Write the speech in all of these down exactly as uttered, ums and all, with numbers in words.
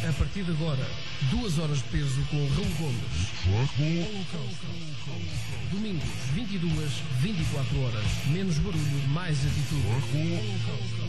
A partir de agora, duas horas de peso com Raul Gomes. Domingos, vinte e duas, vinte e quatro horas. Menos barulho, mais atitude.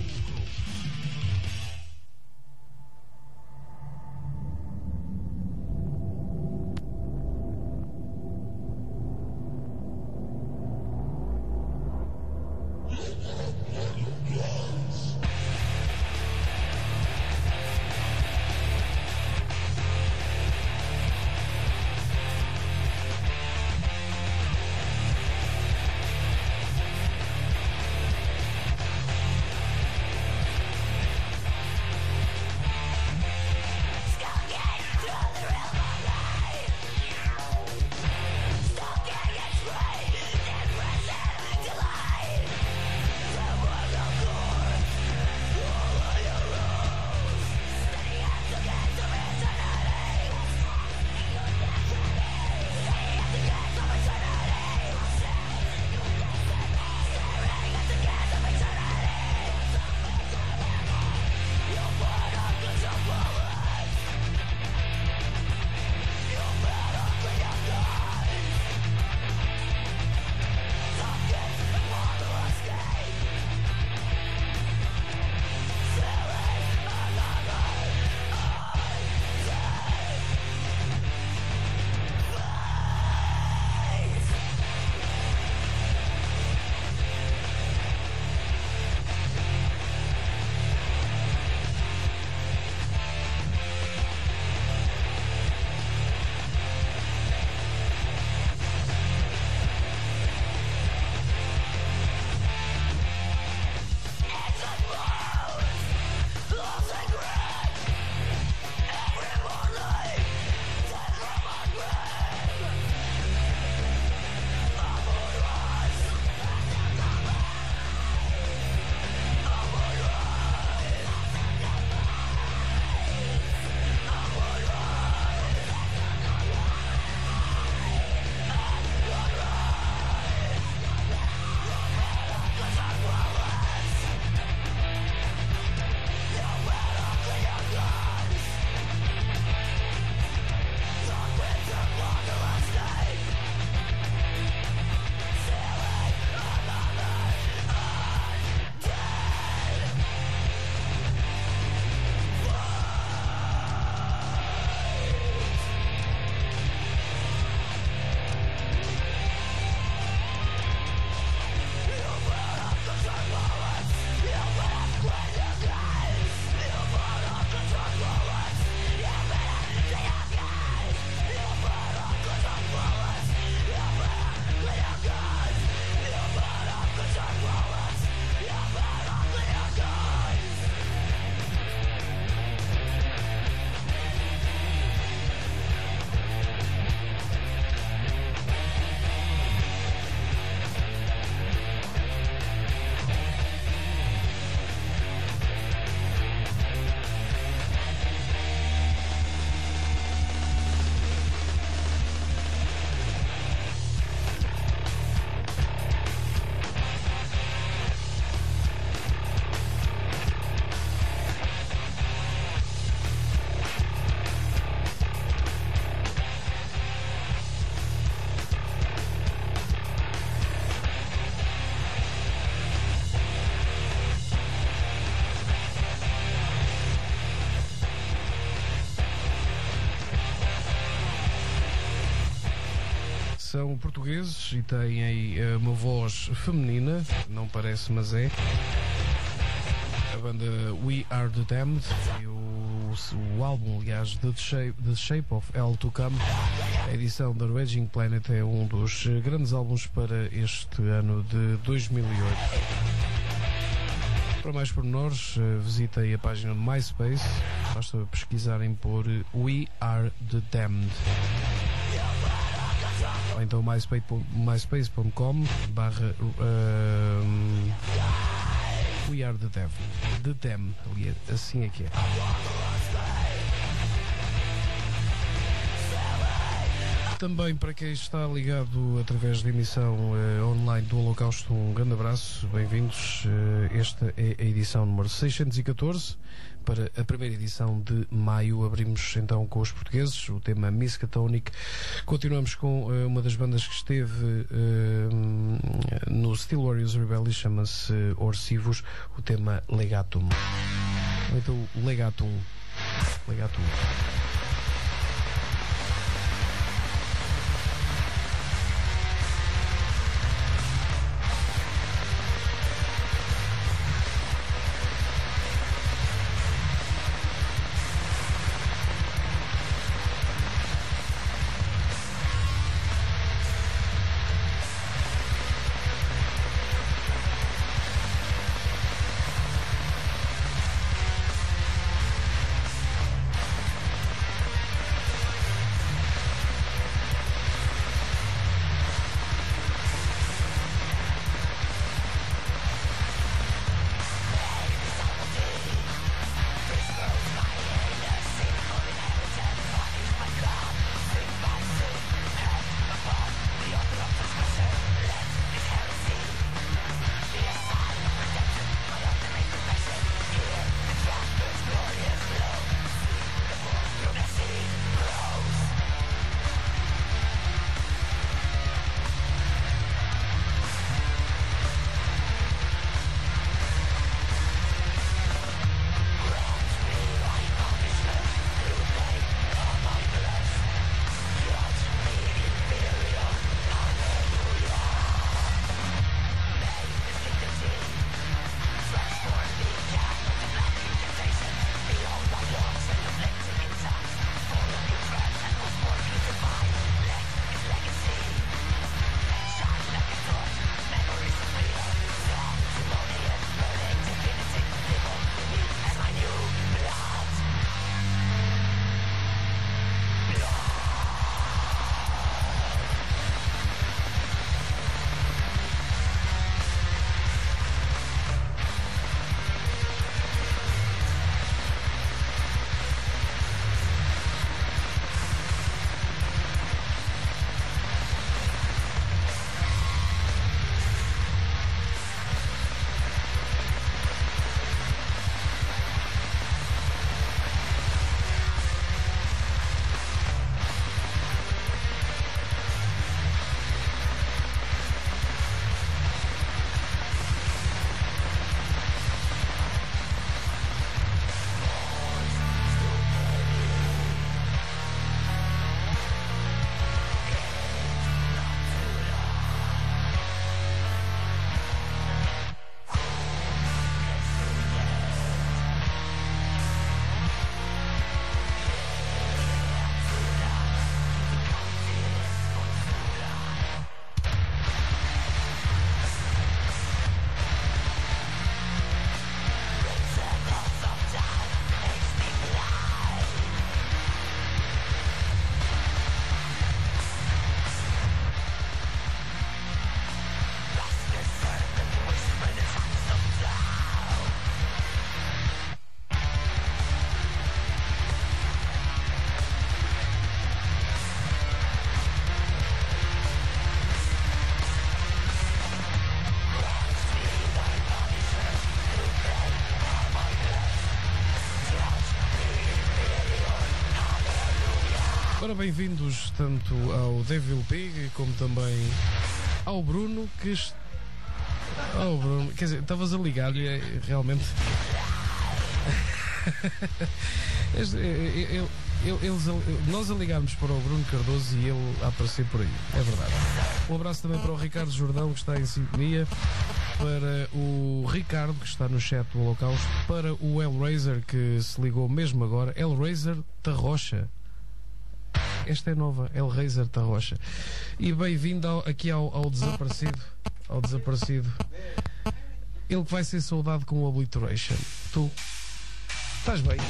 São portugueses e têm uh, uma voz feminina, não parece, mas é. A banda We Are The Damned e o, o álbum, aliás, The Shape, The Shape of Hell To Come. A edição da Raging Planet é um dos grandes álbuns para este ano de dois mil e oito. Para mais pormenores, visitem a página de MySpace, basta pesquisarem por We Are The Damned. Ou então myspace ponto com barra We Are The Devil. The Damned, ali, assim é que é. Também para quem está ligado através da emissão uh, online do Holocausto, um grande abraço, bem-vindos. Uh, esta é a edição número seiscentos e catorze. Para a primeira edição de maio, abrimos então com os portugueses, o tema Miskatonic. Continuamos com uh, uma das bandas que esteve uh, no Steel Warriors Rebellion, chama-se Orsivos, o tema Legatum. Então, Legatum. Legatum. Ora, bem-vindos tanto ao Devil Pig como também ao Bruno, que... Est... Oh, Bruno, quer dizer, estavas a ligar-lhe realmente... este, eu, eu, eles, nós a ligarmos para o Bruno Cardoso e ele a aparecer por aí, é verdade. Um abraço também para o Ricardo Jordão, que está em sintonia, para o Ricardo, que está no chat do Holocausto, para o Hellraiser, que se ligou mesmo agora, Hellraiser Tarrocha. Esta é nova, Hellraiser Tarrocha. E bem-vindo ao, aqui ao, ao desaparecido, ao desaparecido. Ele que vai ser saudado com o Obliteration. Tu estás bem?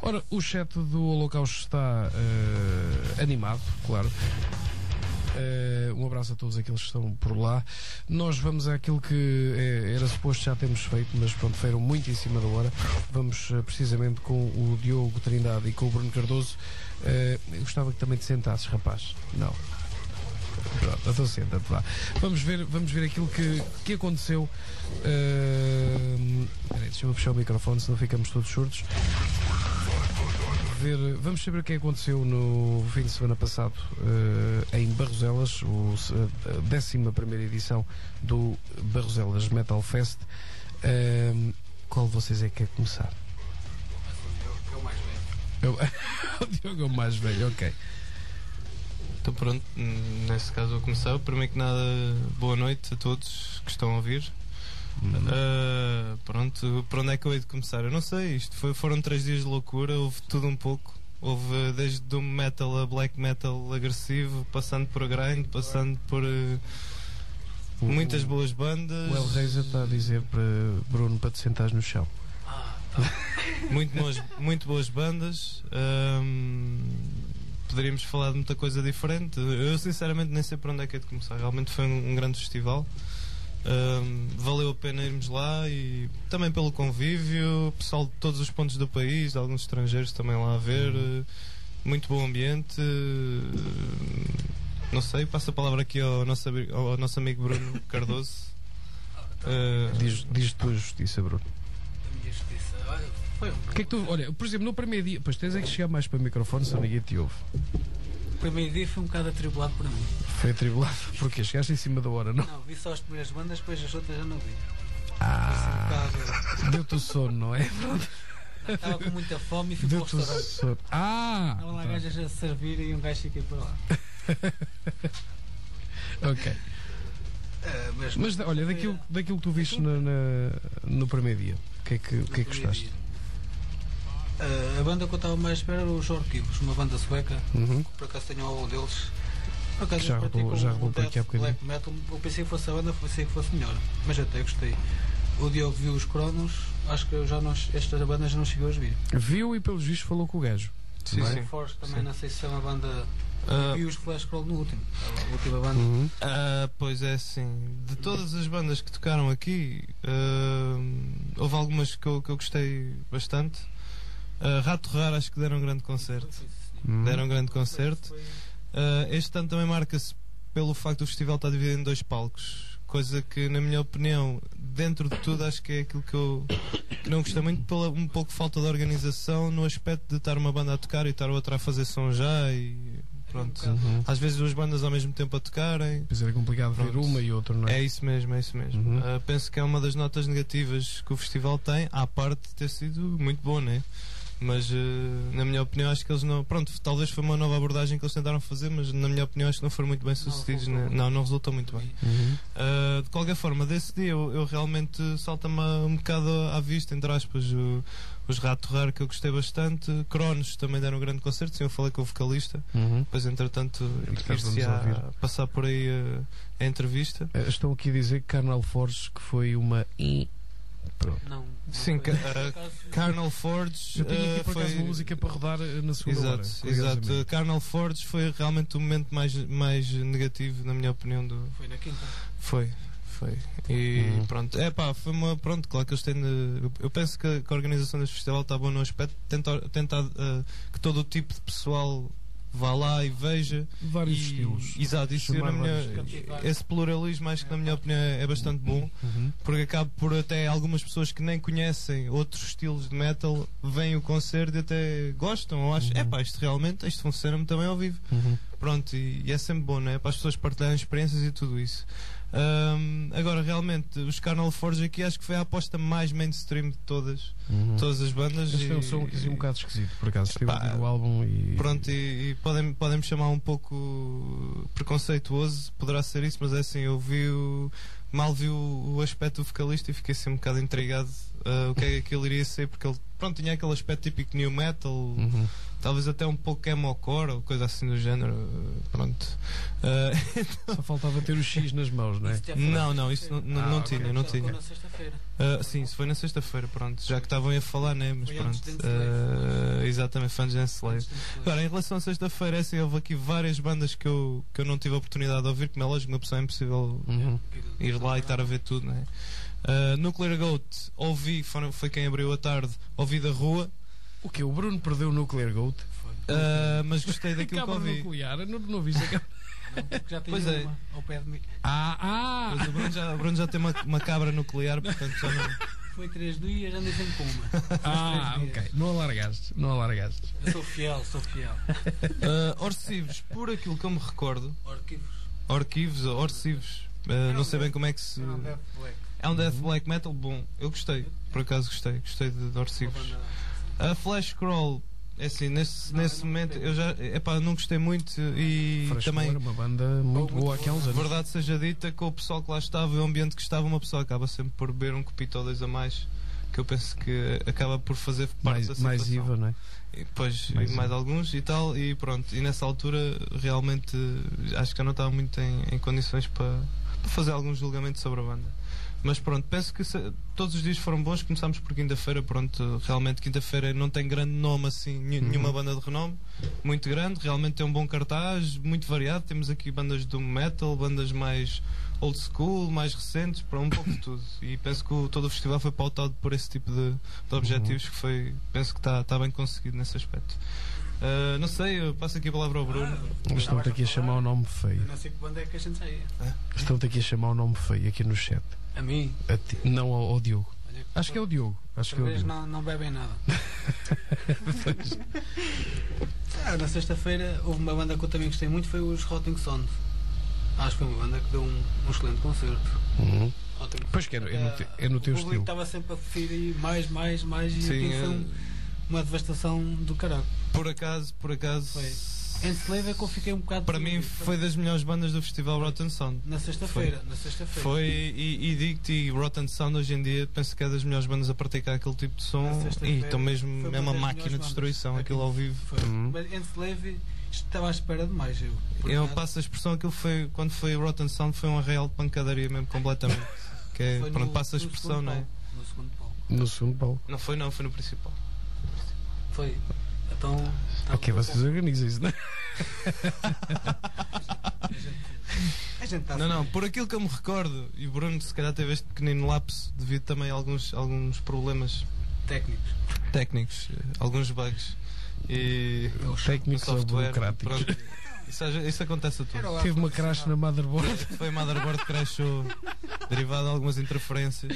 Ora, o chat do Holocausto está uh, animado, claro. Uh, um abraço a todos aqueles que estão por lá. Nós vamos àquilo que é, era suposto já termos feito, mas pronto, foram muito em cima da hora. Vamos uh, precisamente com o Diogo Trindade e com o Bruno Cardoso. Uh, eu gostava que também te sentasses, rapaz. Não. Pronto, então senta-te, vá. Vamos ver, vamos ver aquilo que, que aconteceu. Uh, peraí, deixa-me puxar o microfone, senão ficamos todos surdos. Ver, vamos saber o que aconteceu no fim de semana passado uh, em Barroselas, o, a décima primeira edição do Barroselas Metal Fest. Uh, qual de vocês é que quer começar? É o mais velho. O Diogo é o mais velho, ok. Então pronto, nesse caso vou começar. Primeiro que nada, boa noite a todos que estão a ouvir. Uhum. Uh, pronto, por onde é que eu hei de começar? Eu não sei, isto foi, foram três dias de loucura, houve tudo um pouco. Houve desde doom metal a black metal agressivo, passando por grind, passando por uh, o, muitas boas bandas. O Hellraiser está a dizer para Bruno para te sentares no chão. Ah, tá. muito, boas, muito boas bandas. Um, poderíamos falar de muita coisa diferente. Eu sinceramente nem sei por onde é que é de começar. Realmente foi um, um grande festival. Um, valeu a pena irmos lá e também pelo convívio, pessoal de todos os pontos do país, de alguns estrangeiros também lá a ver. Uh, muito bom ambiente. Uh, não sei, passo a palavra aqui ao nosso, ao nosso amigo Bruno Cardoso. Uh, diz, diz tu a justiça, Bruno. A minha justiça, olha, foi um. Que é que tu, olha, por exemplo, no primeiro dia, pois tens é que chegar mais para o microfone, senão ninguém te ouve. O primeiro dia foi um bocado atribulado para mim. Foi atribulado? Porquê? Chegaste em cima da hora, não? Não, vi só as primeiras bandas, depois as outras já não vi. Ah, Foi assim um bocado. deu-te o sono, não é? Pronto. Estava com muita fome e fui para o Deu-te o restaurante. sono. Ah! Estavam lá Tá. gajas a servir e um gajo fiquei para lá. Ok. Ah, mas Mas olha, foi- daquilo, daquilo que tu viste na, na- no primeiro dia, o que é que, o que, é que no primeiro gostaste? dia. Ah, a banda que eu estava mais à espera era os Orquivos, uma banda sueca. Uhum. Por acaso tenho o álbum deles. Por acaso Já eles rodou- praticam já o rodou por aqui há death bocadinho. black metal. Eu pensei que fosse a banda, pensei que fosse melhor. Mas até gostei. O Diogo viu os Cronos, acho que eu já não, esta banda já não chegou a vir. Viu e pelos vistos falou com o gajo. sim, Não é? sim. Force também Sim. não sei se é uma banda. Ah, Vi os Flash Crawl no último. A última banda. Uhum. Ah, pois é, sim. De todas as bandas que tocaram aqui, ah, houve algumas que eu, que eu gostei bastante. Ah, Rato Raro acho que deram um grande concerto. Uhum. Deram um grande concerto. Ah, este ano também marca-se pelo facto do festival estar dividido em dois palcos. Coisa que, na minha opinião, dentro de tudo, acho que é aquilo que eu que não gostei muito, pela um pouco falta de organização no aspecto de estar uma banda a tocar e estar outra a fazer som já e pronto. Uhum. Às vezes duas bandas ao mesmo tempo a tocarem. Pois era complicado ver Pronto. uma e outra, não é? É isso mesmo, é isso mesmo. Uhum. Ah, penso que é uma das notas negativas que o festival tem, à parte de ter sido muito bom, né? Mas ah, na minha opinião acho que eles não. Pronto, talvez foi uma nova abordagem que eles tentaram fazer, mas na minha opinião acho que não foram muito bem sucedidos. resultou né? muito. Não, não resultou muito bem. Uhum. Uh, de qualquer forma, desse dia eu, eu realmente salta-me um bocado à vista, entre aspas, o- os Rato Raro que eu gostei bastante. Cronos também deram um grande concerto, sim, eu falei com o vocalista. Uhum. Depois, entretanto, Entretanto, ir-se vamos ouvir. a passar por aí a, a entrevista. Eh, Estão aqui a dizer que Carnal Force que foi uma I. Pronto. Não. não Sim, foi. ca- Por ah, acaso- Carnal Forge Eu tenho aqui uh, por acaso foi. uma música para rodar eh, na segunda hora. Exato, curiosamente. exato. Carnal Forge foi realmente o momento mais, mais negativo, na minha opinião, do, Foi na quinta. Foi, foi. E Uhum. pronto, é pá, foi uma. Pronto, claro que eles têm de, eu- Eu penso que, que a organização deste festival está boa no aspecto de tentar, tentar uh, que todo o tipo de pessoal vá lá e veja. Vários e, estilos. Exato, isso Chamar na minha, vários estilos. esse pluralismo acho que na minha opinião é, é bastante bom, Uhum. porque acaba por até algumas pessoas que nem conhecem outros estilos de metal veem o concerto e até gostam, ou acham, Uhum. é pá, isto realmente, isto funciona-me também ao vivo. Uhum. Pronto, e, e é sempre bom, né? Para as pessoas partilharem experiências e tudo isso. Ahm, agora, realmente, os Carnal Forge aqui acho que foi a aposta mais mainstream de todas, Uhum. todas as bandas. Este é um e- som aqui um bocado esquisito, por acaso. Estive a Pá, ouvir o álbum e. Pronto, e, e podem, podem me chamar um pouco preconceituoso, poderá ser isso, mas é assim, eu vi o, mal vi o, o aspecto do vocalista e fiquei assim um bocado intrigado ah, o que é que aquilo iria ser, porque ele pronto, tinha aquele aspecto típico new metal, Uhum. talvez até um pouco emo-core ou coisa assim do género. uh, Pronto. Uh, Só faltava ter o X nas mãos, não é? Isso já foi não, na não, isso não, sexta-feira. não, não Ah, tinha, ok. não Já foi tinha. na sexta-feira. Uh, sim, isso foi na sexta-feira, pronto. Já que estavam a falar, né? Mas Foi pronto. antes de Uh, exatamente, fãs de Enslaved. Agora, em relação a sexta-feira, é assim, houve aqui várias bandas que eu, que eu não tive a oportunidade de ouvir, como é lógico, uma pessoa é impossível Uhum. ir lá e estar a ver tudo, não é? Uh, Nuclear Goat, ouvi, foi, foi quem abriu a tarde, ouvi da rua. O que? O Bruno perdeu o Nuclear Goat? Uh, mas gostei daquilo que Cabra ouvi. nuclear, não, não viste a cabra? Não, porque já tenho Pois é. uma ao pé de mim. Ah, ah! Mas o Bruno já, o Bruno já tem uma, uma cabra nuclear, portanto já não. Foi três dias, andei sempre com uma. Ah, Três ok. dias. Não alargaste, não alargaste. Eu sou fiel, sou fiel. Uh, Orcivos, por aquilo que eu me recordo, Arquivos. Orquivos ou Orcivos, uh, não sei bem como é que se. Não, Death Black. É um death black metal bom, eu gostei, por acaso gostei, gostei de, de Orcivos. A Flash Crawl, é assim, nesse, Não, nesse eu não momento gostei. eu já, epá, não gostei muito e Fresh também. Flower, uma banda muito Muito boa aqui há uns boa. anos. Verdade seja dita, com o pessoal que lá estava e o ambiente que estava, uma pessoa acaba sempre por beber um copito ou dois a mais, que eu penso que acaba por fazer parte Mais, da mais situação. I V A, não é? E depois Mais mais, mais I V A. alguns e tal, e pronto. E nessa altura realmente acho que eu não estava muito em, em condições para, para fazer algum julgamento sobre a banda. Mas pronto, penso que se, todos os dias foram bons. Começámos por quinta-feira, pronto, realmente quinta-feira não tem grande nome assim, nenhum- Uhum. nenhuma banda de renome, muito grande, realmente tem um bom cartaz, muito variado. Temos aqui bandas do metal, bandas mais old school, mais recentes, para um pouco de tudo. E penso que o, todo o festival foi pautado por esse tipo de, de objetivos, que foi, penso que está está bem conseguido nesse aspecto. Ah, não sei, eu passo aqui a palavra ao Bruno. Mas estão-te aqui a chamar o nome feio. Eu não sei que banda é que a gente saía. Estão-te aqui a chamar o nome feio aqui no chat. A mim. A ti- Não ao, ao Diogo. Olha, Acho que é o Diogo. Acho que é outra o vez Diogo. não, não bebem nada. Ah, na sexta-feira houve uma banda que eu também gostei muito, foi os Rotting Sons. Acho que foi uma banda que deu um, um excelente concerto. Uhum. Rotting Pois que é, no- é no te- é no teu o público estilo. estava sempre a pedir mais, mais, mais e Sim, aquilo foi é- um- uma devastação do caralho. Por acaso, por acaso, Foi. Enslaved é que eu fiquei um bocado para mim desiludido. foi das melhores bandas do festival Rotten Sound. Na sexta-feira, na sexta-feira. Foi, e, e digo-te, e Rotten Sound hoje em dia penso que é das melhores bandas a praticar aquele tipo de Na som, sexta-feira e então mesmo foi uma é uma das máquina melhores de destruição bandas. aquilo ao vivo. Foi. Uhum. Mas Enslaved estava à espera demais. Eu, por Eu acaso. passo a expressão, aquilo foi, quando foi Rotten Sound, foi uma real pancadaria mesmo, completamente. Que é, Foi pronto, no- passa a no expressão, segundo não é? palco, No segundo palco. No segundo palco. Não foi, não, foi no principal. Foi. Então. Ok, vocês organizem-se, não é? A gente está Não, não, por aquilo que eu me recordo, e o Bruno se calhar teve este pequenino lapso devido também a alguns, alguns problemas técnicos. técnicos, eh, alguns bugs. E Técnicos ou software, burocráticos. pronto. Isso, isso acontece a Era todos. lá Teve uma profissional. crash na motherboard. Foi a motherboard que crashou, derivado de algumas interferências.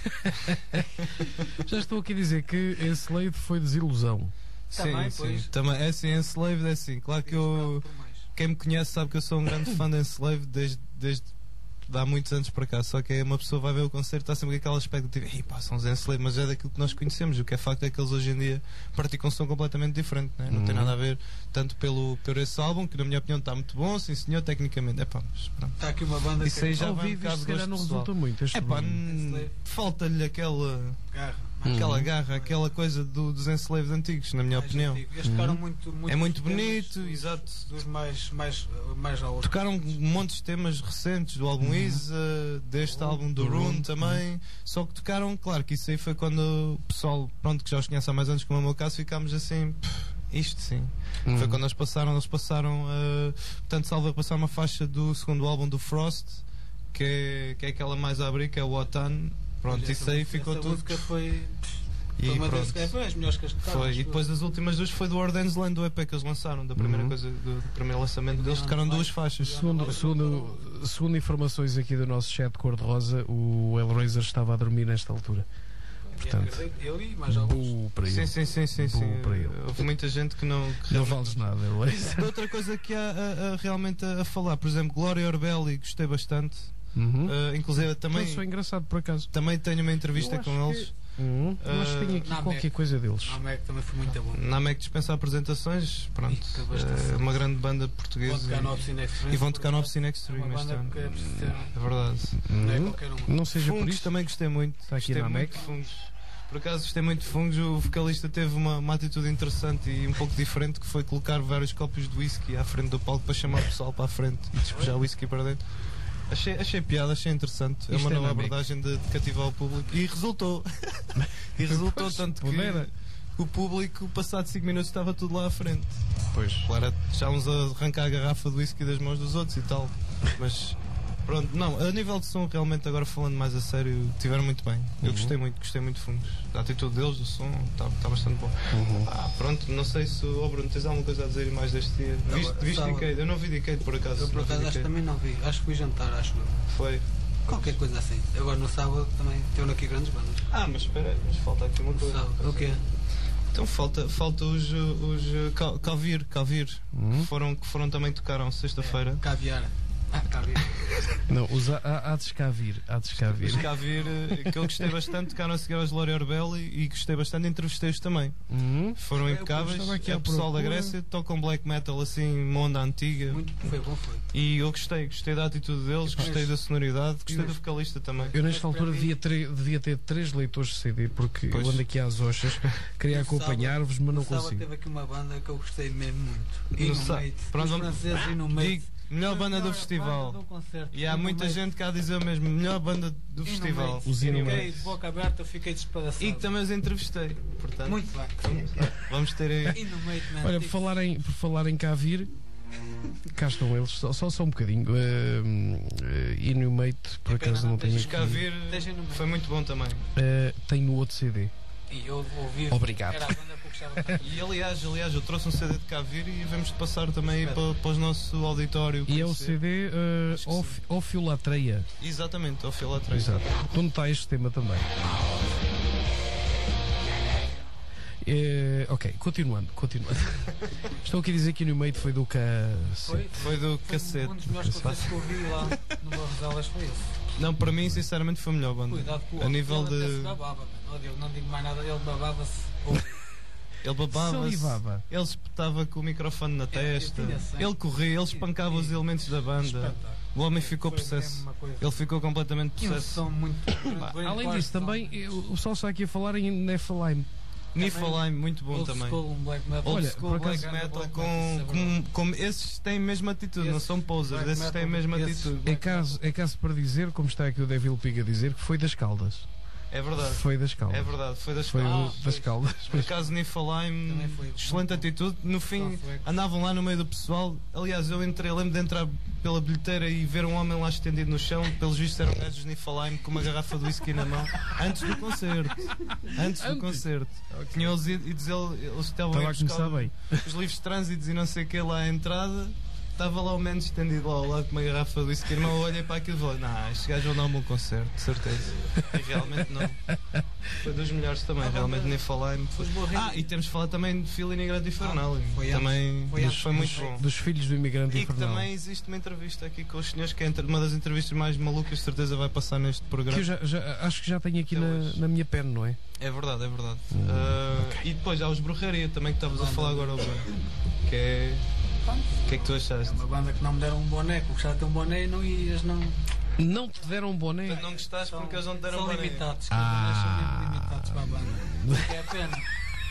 Já estou aqui a dizer que Enslaved foi desilusão. Também, sim, pois. sim. Também, é assim, Enslaved é assim. Claro que eu. Por mais. Quem me conhece sabe que eu sou um grande fã de Enslaved desde, desde há muitos anos para cá. Só que uma pessoa vai ver o concerto e está sempre com aquela expectativa. Ei, pá, são os Enslaved, mas é daquilo que nós conhecemos. O que é facto é que eles hoje em dia praticam um som completamente diferente. Né? Não Uhum. tem nada a ver tanto pelo, por esse álbum, que na minha opinião está muito bom, sim senhor, tecnicamente. É pá, mas pronto. Está aqui uma banda Isso que aí já Ao vai um vivo bocado isto se de calhar não gosto pessoal. resulta muito. Este É pá, volume. n- Enslaved. falta-lhe aquela, garra. Hum. aquela garra, aquela coisa do, dos Enslaved antigos, na minha Mais opinião. antigo. Eles tocaram muito, muito É muito temas bonito, dos- exato. Dos mais, mais, mais ao Tocaram um monte de temas recentes do álbum Isa, deste álbum do do Rune Rune, também. Só que tocaram, claro que isso aí foi quando o pessoal, pronto, que já os conhece há mais anos, como é o meu caso, ficámos assim, "Pff, isto sim." Uhum. Foi quando eles passaram, eles passaram, uh, portanto, salva passar uma faixa do segundo álbum do Frost, que é, que é aquela mais a abrir, que é o Otan. Pronto, Essa isso aí música- ficou essa tudo. música foi. E foi uma das pronto. que foi as melhores que eles tocaram. Foi, acho e eu. depois as últimas duas foi do Ordens Land, do E P que eles lançaram, da primeira Uhum. coisa, do, do primeiro lançamento deles, tocaram duas faixas. Segundo, segundo, segundo informações aqui do nosso chat cor-de-rosa, o Hellraiser estava a dormir nesta altura. Portanto, Ele e mais alguns. Boo para ele. Sim, sim, sim, sim, sim. Bom para ele. Houve muita gente que não. Que Não realmente- vales nada, Hellraiser. Outra coisa que há a- a- realmente a, a falar, por exemplo, Glória Orbelli, gostei bastante. Uhum. Uh, inclusive Também também, sou engraçado por acaso. também tenho uma entrevista Eu com acho eles. Uhum. Eu acho que tenho aqui Na qualquer Mac. coisa deles. A Mac também foi muito bom. Na MEC dispensa apresentações, pronto. Ih, que devastação. É uma grande banda Vão portuguesa. tocar no Obscene Extreme. E vão tocar no Obscene É Extreme uma este banda ano. que é preciso ter. É verdade. Não é Uhum. qualquer uma. Não seja por Fungos isso. também gostei muito. Está aqui Gostei na muito Mac. de Fungos. Por acaso gostei muito de Fungos. O vocalista teve uma, uma atitude interessante e um pouco diferente, que foi colocar vários copos de whisky à frente do palco para chamar o pessoal para a frente e despejar whisky para dentro. Achei, achei piada, achei interessante. É Isto uma é nova na Mac. abordagem de, de cativar o público. E resultou. E resultou Pois, tanto que pudera. o público, passado cinco minutos, estava tudo lá à frente. Pois. Claro, já uns a arrancar a garrafa de whisky das mãos dos outros e tal. Mas pronto, não, a nível de som, realmente, agora falando mais a sério, tiveram muito bem. Eu Uhum. gostei muito, gostei muito de Fungos. Da atitude deles, do som, está tá bastante bom. Uhum. Ah, pronto, não sei se o oh, Bruno tens alguma coisa a dizer mais deste dia. Não, Viste, viste sábado. Decade? Eu não vi Decade por acaso. Eu por não vi acaso acho que Decade. também não vi. Acho que fui jantar, acho eu. Foi. Qualquer coisa assim. Agora no sábado também teve aqui grandes bandas. Ah, mas espera aí, mas falta aqui uma No coisa. sábado. O quê? Então falta, falta os, os uh, Cal- Calvir, Calvir Uhum. que, foram, que foram também tocaram sexta-feira. Caviar. Ah, caviar. Não, os há, há há de escavir. Há de escavir. Os Calvir, uh, que eu gostei bastante, tocaram a seguir aos Gloria Orbelli e gostei bastante, entrevistei-os também. Uhum. Foram Eu impecáveis. estava aqui É à o pessoal da procura. Grécia, tocam black metal assim, uma onda antiga. Muito, foi bom, foi. E eu gostei, gostei da atitude deles, gostei da sonoridade, gostei do vocalista também. Eu nesta Mas altura para mim- devia ter, devia ter três leitores de C D porque Pois. eu ando aqui às hoxas, queria No sábado- acompanhar-vos, mas não no sábado consigo. teve aqui uma banda que eu gostei mesmo muito. E No no sá- meio. Pronto, Os vamos- franceses e no meio. Digo, melhor banda do Melhor festival. banda do concerto. E há no muita meio. gente cá a dizer mesmo, melhor banda do E no festival. meio. Os Eu Inumates. fiquei de boca aberta, fiquei despedaçado. E que também os entrevistei. Portanto, Muito bem. vamos ter aí. E no meio também. Olha, por falar em, por falar em cá vir, cá estão eles, só, só, só um bocadinho. Uh, uh, Inumate, por É pena acaso não não tenho teres aqui. Cá vir Deixem no meio. foi muito bom também. Uh, tem no outro C D. E eu ouvi. Obrigado. Era a banda que eu gostava tanto. E aliás, aliás, eu trouxe um C D de cá vir e vamos de passar também aí para, para o nosso auditório. E é o conhecer. C D uh, Acho que Ofi- Ofilatreia. Exatamente, ao fila atrás. Exato. Onde está este tema também. Eh, ok, continuando, continuando. Estou aqui a dizer que no meio foi do Foi, cacete. Foi do foi cacete. um dos melhores concertos que eu vi lá no Barroselas foi esse. Não, para mim, sinceramente, foi a melhor banda. Cuidado com o A nível ele até se de. babava, mano. Oh, Deus, não digo mais nada, ele babava-se. Oh, Ele babava-se, Salivava. ele espetava com o microfone na testa, tinha sangue. ele corria, ele espancava os elementos da banda. espetáculo. O homem ficou Foi mesmo possesso. uma coisa. Ele ficou completamente E um possesso. som muito. bem Além forte, disso, som. também eu- o pessoal está aqui a falar em Nephilim. Niflheim, muito bom Old também. school, um black metal. Old Olha, school por black acaso- metal Black com, metal, isso é com, verdade. com esses têm a mesma atitude, não Esses são posers, black esses têm a metal, mesma esses- atitude. É caso, é caso para dizer, como está aqui o Devil Pig a dizer, que foi das Caldas. É verdade, Foi das Caldas. é verdade, foi das Foi Caldas. o- das Caldas. Por acaso Niflheim, Também foi excelente muito bom. atitude. No fim, Só foi- andavam lá no meio do pessoal. Aliás, eu entrei, lembro de entrar pela bilheteira e ver um homem lá estendido no chão. Pelos vistos, eram gajos de Niflheim com uma garrafa de whisky na mão. Antes do concerto. Antes do Antes? concerto. Tinham eles ido e dizer, eles estavam Estava a a buscar começar bem. os livros de trânsito e não sei o que lá à entrada. Estava lá o menos estendido lá ao lado com uma garrafa de whisky. Irmão, eu olhei para aquilo e falei: não, estes gajos vão dar um bom concerto, de certeza. E realmente não. Foi dos melhores também, realmente nem falar. Os morrendo. Ah, e temos de falar também de Phil Imigrante Infernal. foi antes. também Foi antes. foi muito Foi- bom. Dos filhos do imigrante E que infernal. também existe uma entrevista aqui com os senhores, que é entre- uma das entrevistas mais malucas, de certeza vai passar neste programa. Que eu já, já- acho que já tenho aqui Até na, hoje. na minha pen, não é? É verdade, é verdade. Hum, Ah, E depois há os Bruxaria também, que estavas a falar agora, Bruno. Que é. O que é que tu É achaste? uma banda que não me deram um boné, que eu gostava de ter um boné e não ias, não. Não te deram um boné? Portanto, não gostaste porque eles não te deram são boné. limitados, que Ah. os bonés são mesmo limitados para a banda. Que é a pena.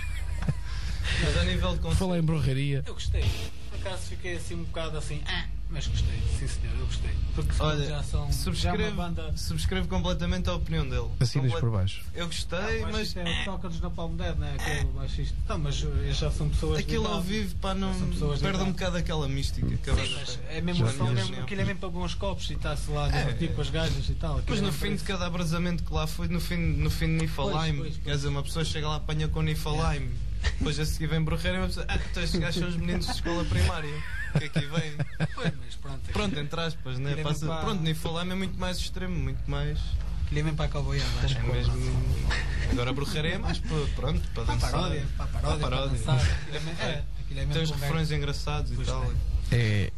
Mas a nível de Por concerto. falar em borraria. Eu gostei. Por acaso fiquei assim um bocado assim, ah, mas gostei, sim senhor, eu gostei. Porque Olha, já são já é uma subscrevo, banda. subscrevo completamente a opinião dele. Assinas Comple- por baixo. Eu Ah, gostei, o mas baixista é o que toca-nos na Palm Dead, né? Aquele baixista. Não, mas eles já são pessoas. de aquilo ao idade. vivo pá, não São pessoas de perde um idade. bocado aquela mística que a Sim, banda mas tem. é mesmo, Já são tinhas- mesmo aquilo é mesmo para bons copos e está-se lá a É, divertir é. com as gajas e tal. Mas aquilo no é fim de preço. cada abrasamento que lá foi, no fim, no fim de Niflheim, Pois, pois, quer dizer, uma pessoa chega lá, apanha com Niflheim, depois a seguir vem Bruxeira e uma pessoa, ah, então estes gajos são os meninos de escola primária, que aqui vem. Pois, mas pronto. aquilo- Pronto, entre aspas, né? Aquilo é Passa, mesmo para- pronto, Niflheim é muito mais extremo, muito mais. Aquilo é mesmo para a cowboyada, acho É que mesmo. Agora Bruxeira é mais para, pronto, para para a dançar. paródia, para a paródia, Para a para paródia. dançar. Aquilo é mesmo- é, aquilo é mesmo Tem os com refrões engraçados e Pois tal. tem. É,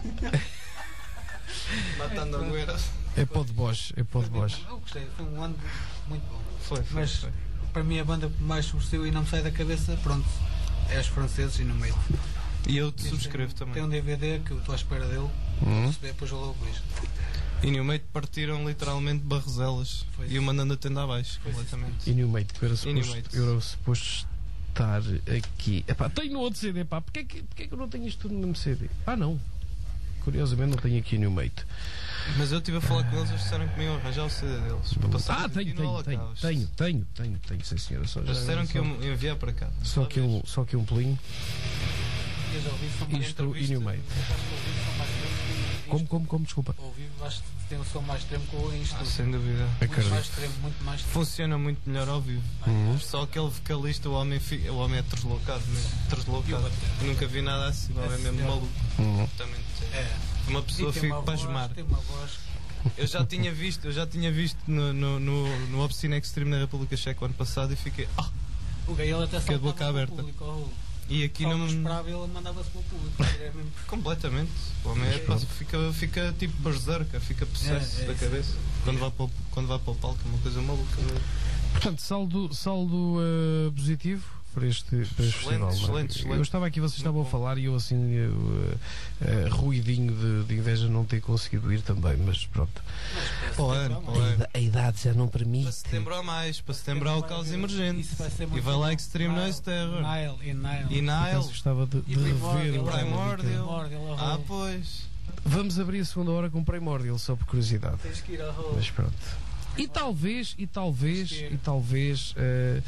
Matando a goeira. é pó de Bosch. É pó de Bosch. Eu gostei, foi um ano muito bom. Foi, foi. Mas foi. para mim a banda que mais sobressaiu e não me sai da cabeça, pronto, é os franceses e no meio. E eu te subscrevo Tem também. um D V D que eu estou à espera dele, Hum? receber, depois eu logo vejo. E no meio partiram literalmente barroselas. Foi. E eu mandando a tenda abaixo, Foi. completamente. E no meio, eu era suposto, Inumate. eu era suposto estar aqui. Epá, tenho no outro C D, pá. Porquê é que, porquê é que eu não tenho isto tudo no mesmo C D? Ah, não. Curiosamente não tenho aqui Inumate. Mas eu estive a falar com eles, eles disseram que me iam arranjar o C D deles para passar Ah, aqui tenho, no tenho, tenho, Holocaust. tenho, tenho, tenho, tenho, sim senhora. Só, Eles disseram que iam enviar para cá. só, que um, só que um pelinho. E já ouvi, são mais Isto e entrevistas, no meio. mas acho que ouvi são mais extremos que Como, isto. como, como, desculpa. Ao vivo acho que tem um som mais extremo que o isto. Ah, sem dúvida. Muito Acredito. mais extremo, muito mais extremo. Funciona muito melhor ao vivo. Uhum. Só aquele vocalista, o homem, fi- o homem é translocado mesmo. Translocado. Nunca vi nada assim, o homem é mesmo maluco. Uhum. Também, É. uma pessoa E tem fica uma para voz- esmar. Tem uma voz. Eu já tinha visto, eu já tinha visto no, no, no, no Obscene Extreme na República Checa o ano passado e fiquei. Ah! O Gael até Fiquei de saltava boca para o aberta. público. Oh, E aqui só não. não esperava e ele mandava-se para o público. É mesmo- Completamente. O homem é, pá, fica, fica tipo berserker, fica possesso É, é da isso. cabeça. Quando vai, para o, quando vai para o palco é uma coisa maluca mesmo. Portanto, saldo, saldo eh, positivo para este, para este Excelente, festival. não é? excelente, excelente. Eu estava aqui, vocês estavam a bom. falar e eu assim, eu, eh, eh, ruidinho de, de inveja não ter conseguido ir também, mas pronto. Para o ano, para o A ano. ida- a idade já não permite. Para setembro há mais, para setembro há o caos emergente. Isso vai ser E muito vai lá bom. Extreme Nile, Noise Terror. Nile, e Nile. E Por acaso Nile. gostava de, de E Primordial, rever. o Primordial. Primordial, Ah, oh, pois. Vamos abrir a segunda hora com Primordial, só por curiosidade. tens que ir ao rolo. Mas pronto. E talvez, e talvez, Tens que ir. e talvez, eh,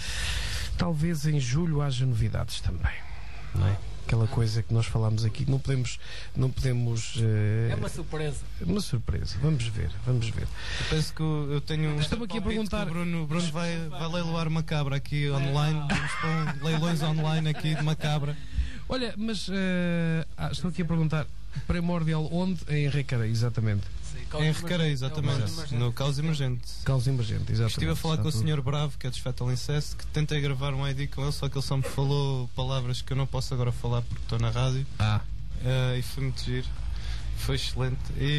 talvez em julho haja novidades também. Não é? Aquela coisa que nós falámos aqui, não podemos, não podemos. eh, É uma surpresa. uma surpresa. Vamos ver, vamos ver. Eu penso que eu eu tenho um. Estamos aqui a palpite perguntar- que O Bruno, o Bruno vai, vai leiloar uma cabra aqui online. Vamos pôr um leilões online aqui de uma cabra. Olha, mas eh, ah, estou aqui a perguntar. Primordial onde? Em Recarei, exatamente. Sim, Em Recarei, É exatamente. No caos emergente. Causa emergente, exatamente. Estive a falar Está com o tudo. senhor Bravo, que é dos Fatal Incest, que tentei gravar um I D com ele, só que ele só me falou palavras que eu não posso agora falar porque estou na rádio. Ah, Eh, e foi muito giro. Foi excelente.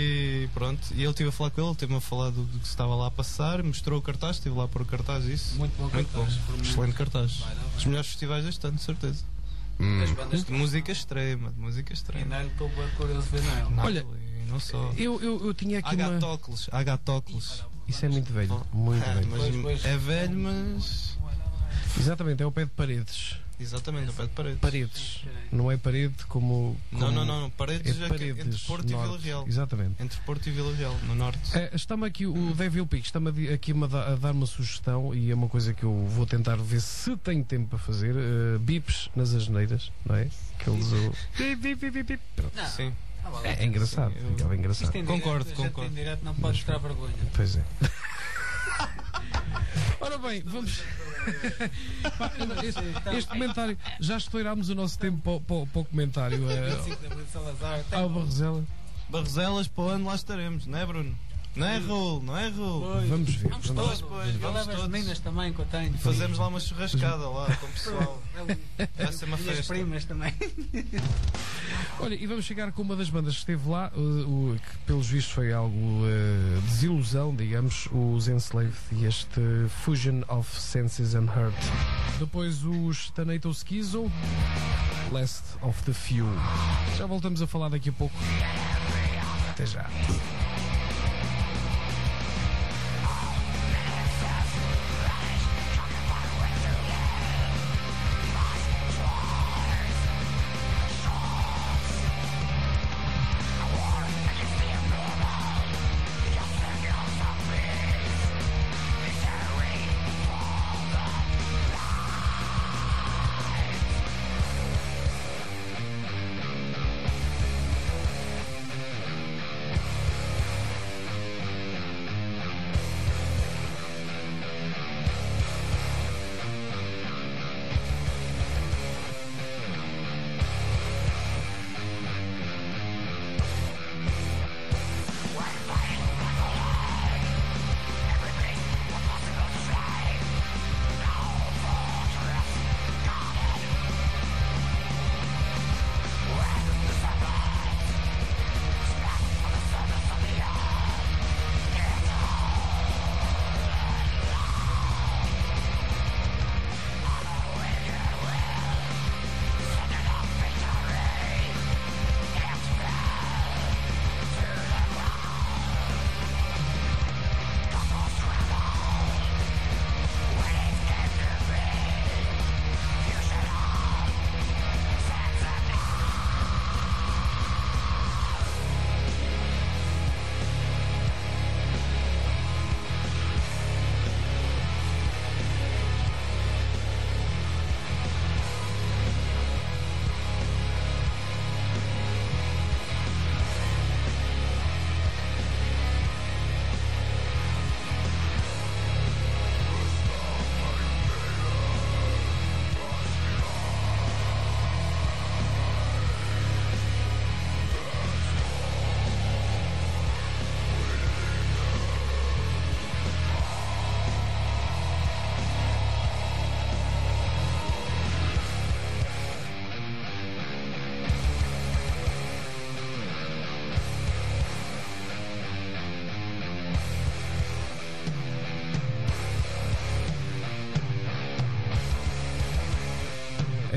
E pronto. E ele estive a falar com ele, ele teve-me a falar do, do que se estava lá a passar, mostrou o cartaz, estive lá para o cartaz, isso. Muito bom Muito cartaz, bom. por mim. Excelente cartaz. Vai, não vai. Os melhores festivais deste ano, de certeza. As bandas De música extrema, de música E extrema. Nile, estou bem curioso de ver Nile. Nada, Olha, e não só. eu, eu, eu tinha aqui uma. Agatócles, Agatócles. Isso é muito velho, muito Ah, velho. mas Pois, pois. é velho, mas. Exatamente, é o pé de paredes. Exatamente, o pé de paredes. Paredes. Não é parede como. como Não, não, não, não. Paredes, É é paredes. entre Porto e Vila norte. Real. Exatamente. Entre Porto e Vila Real, no norte. É, está-me aqui o Devil Peak, está-me a di- aqui a, da- a dar uma sugestão e é uma coisa que eu vou tentar ver se tenho tempo para fazer. Uh, bips nas asneiras, não é? Aqueles. o- Bip, bip, bip, bip, bip. Pronto. Não, Sim. ah, vá lá. É, é engraçado, Sim, eu- ficava engraçado. Isto em Concordo, direto, a gente concordo. em direto não pode mostrar vergonha. Pois é. Ora bem, vamos. Pá, este, este comentário, já estourámos o nosso tempo para, o- para o- para o comentário. vinte e Uh, cinco de Abril de Salazar. tem- ao Barrosela. Barroselas, para o ano lá estaremos, não é, Bruno? Não é, Raul? Não é, Raul? Pois. Vamos ver. Vamos vamos- todos, pois, Eu vamos levo as todos. meninas também que eu tenho. Fazemos lá uma churrascada lá com o pessoal. Vai ser uma Minhas festa. primas também. Olha, e vamos chegar com uma das bandas que esteve lá, uh, o, que pelos vistos foi algo uh, desilusão, digamos, os Enslaved e este Fusion of Senses and Hurt. Depois os Thanatos Schizo, Last of the Few. Já voltamos a falar daqui a pouco. Até já.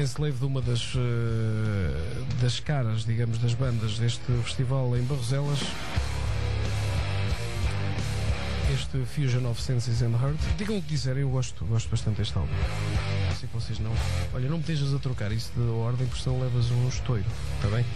Enslave, de uma das, uh, das caras, digamos, das bandas deste festival em Barroselas. Este Fusion of Senses and Heart. Digam o que quiserem, eu gosto, gosto bastante deste álbum. Não sei que vocês não. Olha, não me estejas a trocar isso de ordem, porque senão levas um estouro, está bem?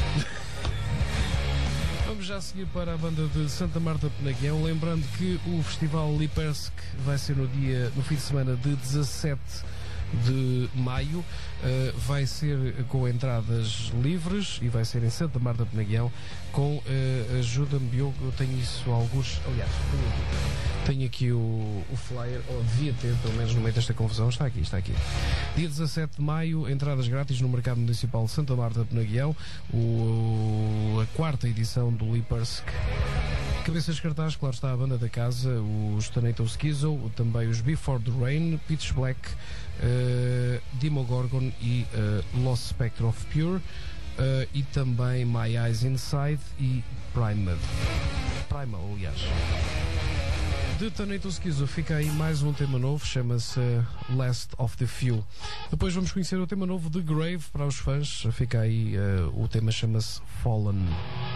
Vamos já seguir para a banda de Santa Marta Penaguião, lembrando que o festival Lipersk vai ser no dia, no fim de semana de dezassete de maio, uh, vai ser com entradas livres e vai ser em Santa Marta Penaguião com uh, ajuda-me Diogo, eu tenho isso alguns, aliás, tenho aqui, tenho aqui o, o flyer, ou devia ter, pelo menos no meio desta confusão, está aqui, está aqui. Dia dezassete de maio, entradas grátis no Mercado Municipal de Santa Marta Penaguião, o, a quarta edição do Lipersk. Cabeças de cartaz, claro está a banda da casa, os Tornado Schizo, também os Before the Rain, Pitch Black, uh, Demogorgon e uh, Lost Spectre of Pure, uh, e também My Eyes Inside e Primal. Primal, aliás. De Tornado Schizo fica aí mais um tema novo, chama-se Last of the Few. Depois vamos conhecer o tema novo de Grave para os fãs, fica aí, uh, o tema chama-se Fallen.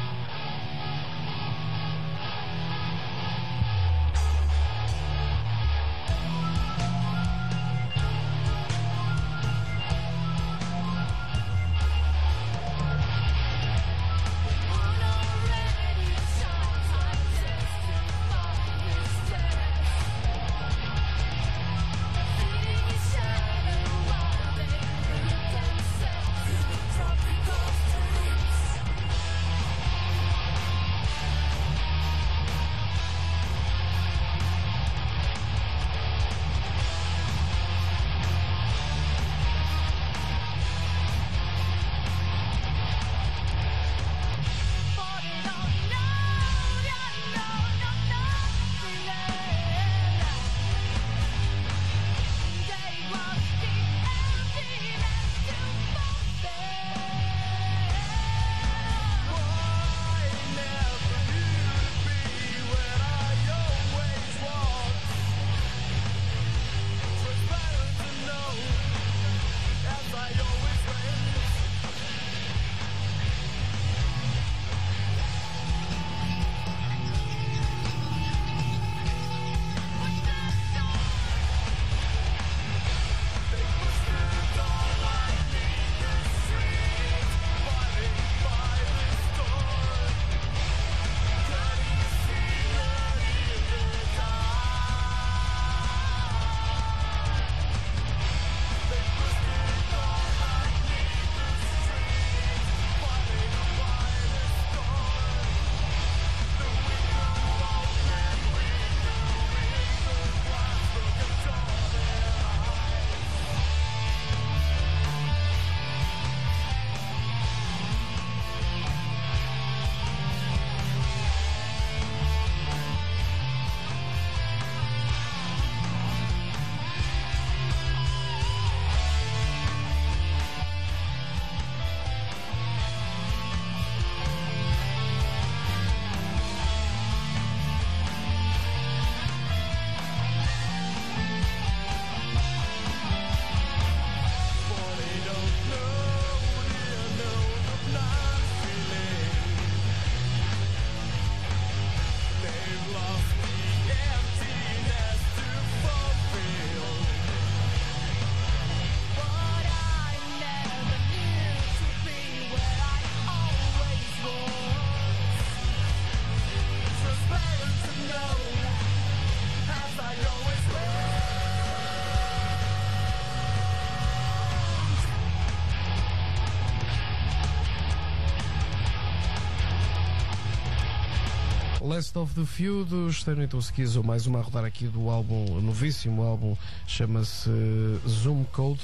Last of the Few dos Tornado Schizo, mais uma a rodar aqui do álbum, novíssimo álbum, chama-se Zoom Code,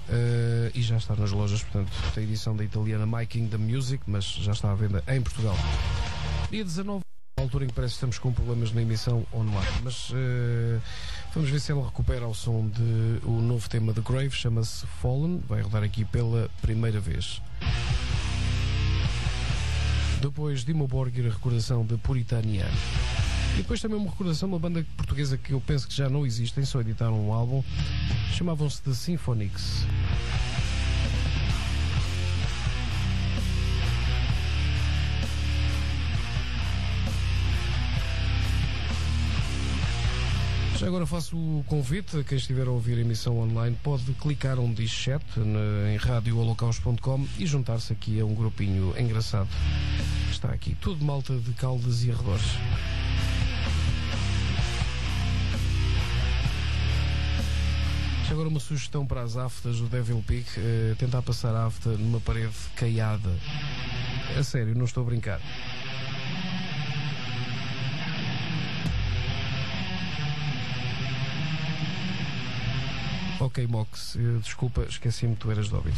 uh, e já está nas lojas, portanto, tem a edição da italiana My Kingdom Music, mas já está à venda em Portugal. Dia dezanove, a altura em que parece que estamos com problemas na emissão online, mas uh, vamos ver se ela recupera o som de o novo tema de Grave, chama-se Fallen, vai rodar aqui pela primeira vez. Depois Dimmu Borgir, a recordação de Puritania. E depois também uma recordação de uma banda portuguesa que eu penso que já não existem, só editaram um álbum, chamavam-se The Symphonics. Já agora faço o convite a quem estiver a ouvir a emissão online, pode clicar onde diz chat na, em rádio holocaust ponto com e juntar-se aqui a um grupinho engraçado. Está aqui tudo malta de Caldas e arredores. Já agora uma sugestão para as aftas do Devil Peak, uh, tentar passar a afta numa parede caiada. A sério, não estou a brincar. Ok, Mox, uh, desculpa, esqueci-me que tu eras de Óbidos.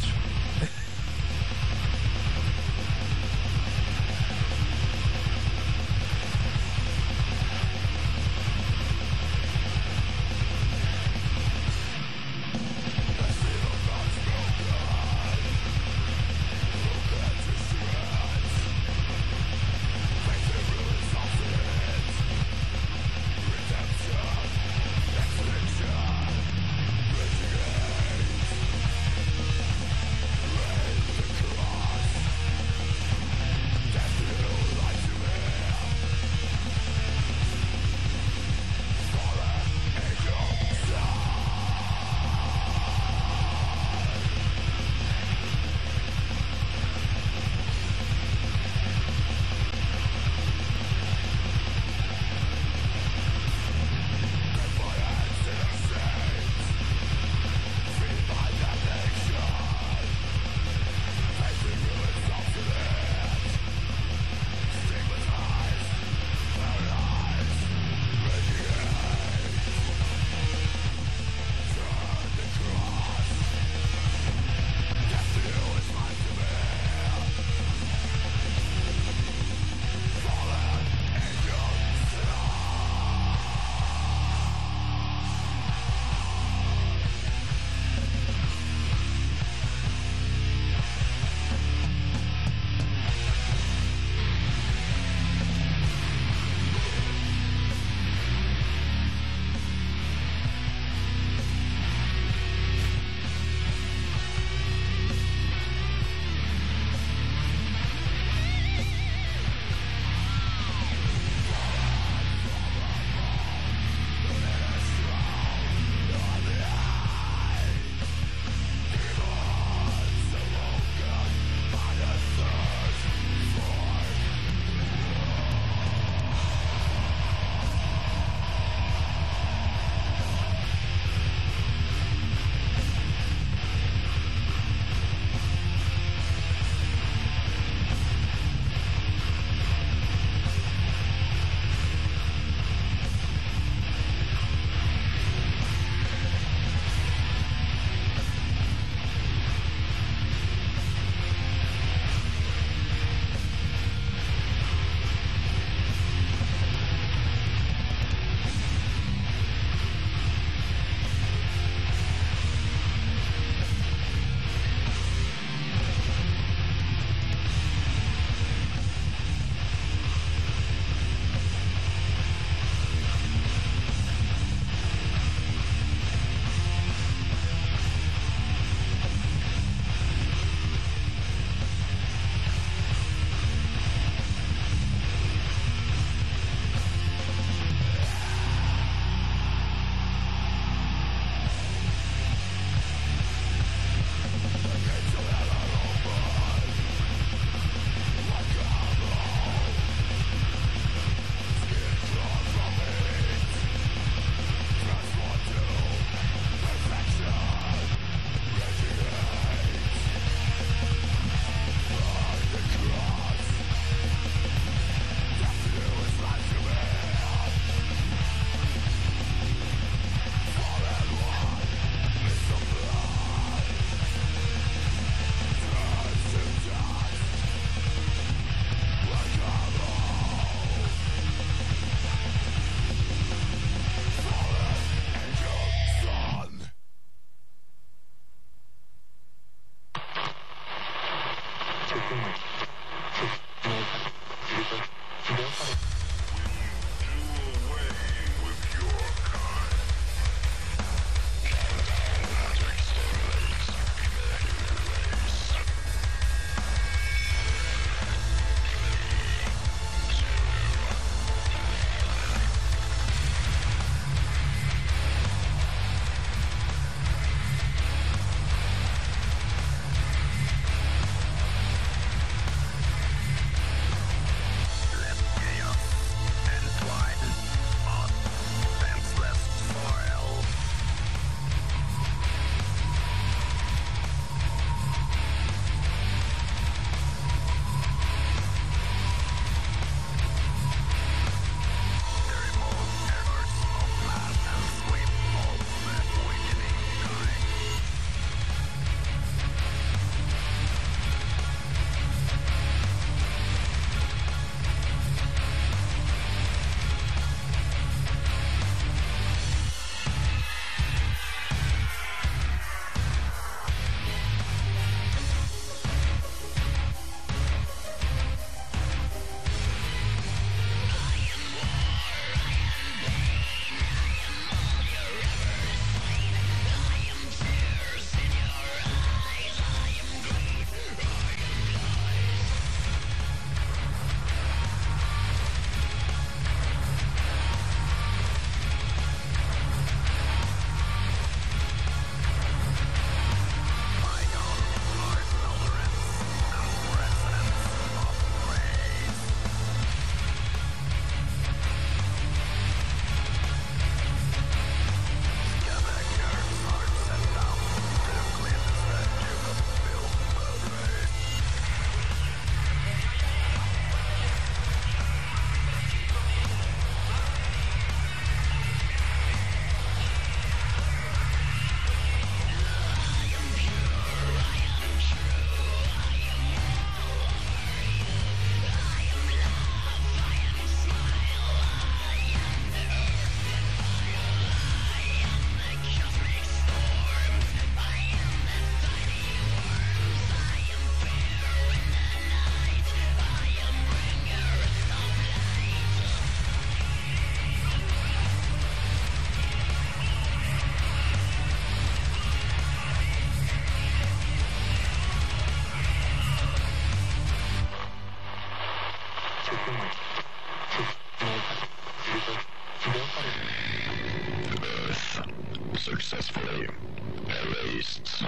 Earth successfully erased.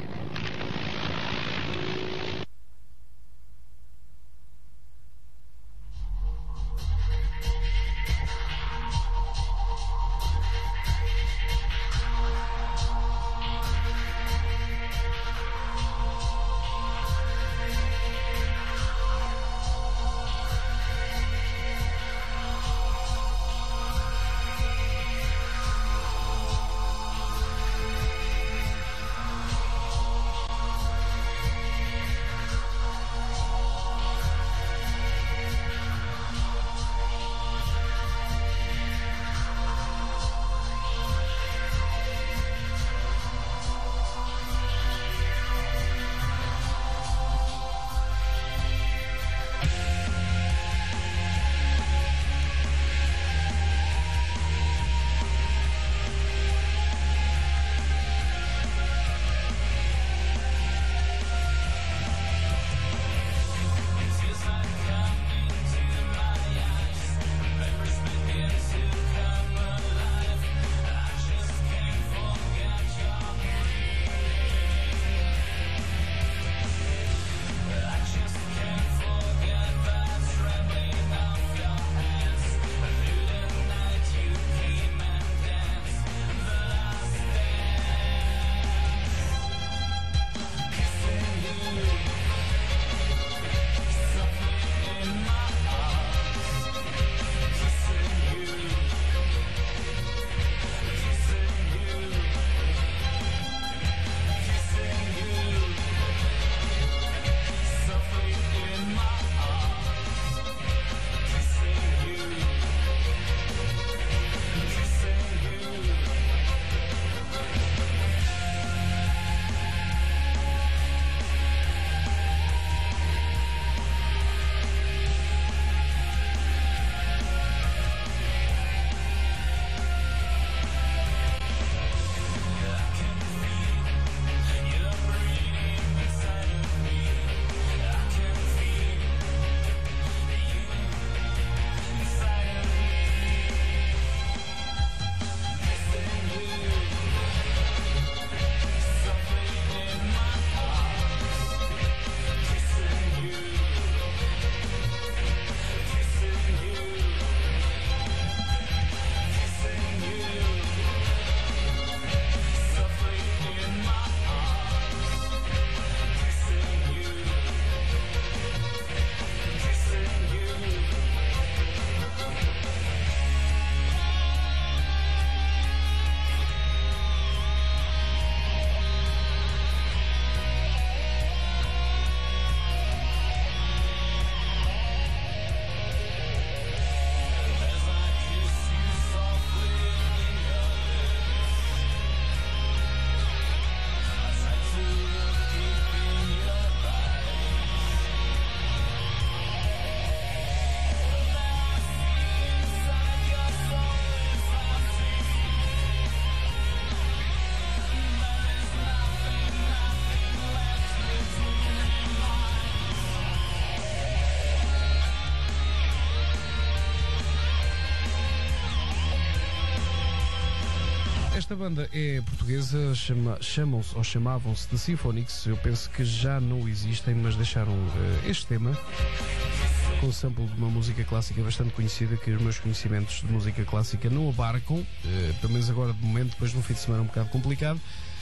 Esta banda é portuguesa, chama, chamam-se ou chamavam-se The Symphonics. Eu penso que já não existem, mas deixaram uh, este tema com o sample de uma música clássica bastante conhecida, que os meus conhecimentos de música clássica não abarcam, uh, pelo menos agora de momento, depois de um fim de semana um bocado complicado.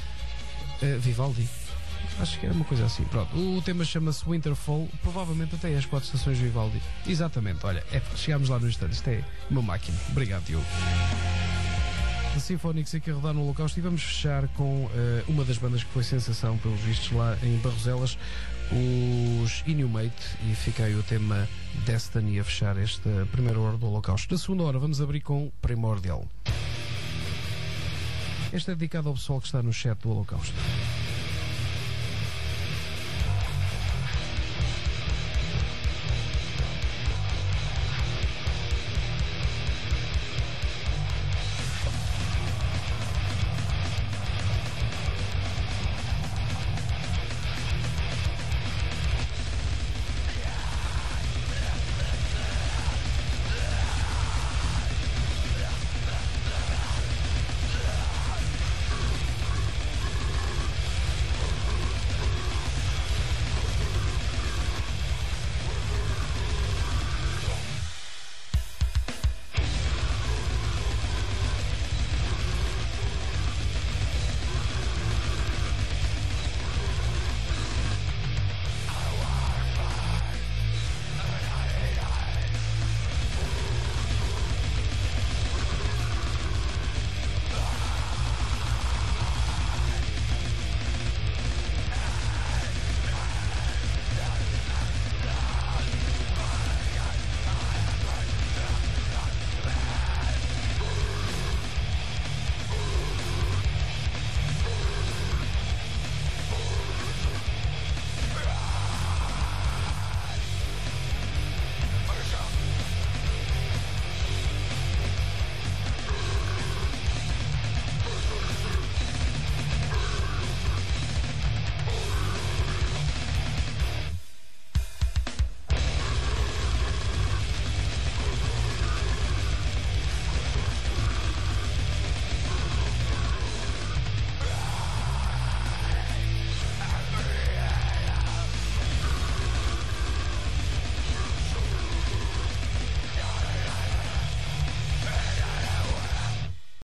Uh, Vivaldi. Acho que era uma coisa assim. Pronto, o tema chama-se Winterfall, provavelmente até as quatro estações de Vivaldi. Exatamente, olha, é, chegámos lá no instante. Isto é uma máquina. Obrigado, Diogo. The Symphonics aqui a rodar no Holocausto, e vamos fechar com uh, uma das bandas que foi sensação, pelos vistos, lá em Barroselas, os Inhumate, e fica aí o tema Destiny a fechar esta primeira hora do Holocausto. Na segunda hora vamos abrir com Primordial. Este é dedicado ao pessoal que está no chat do Holocausto.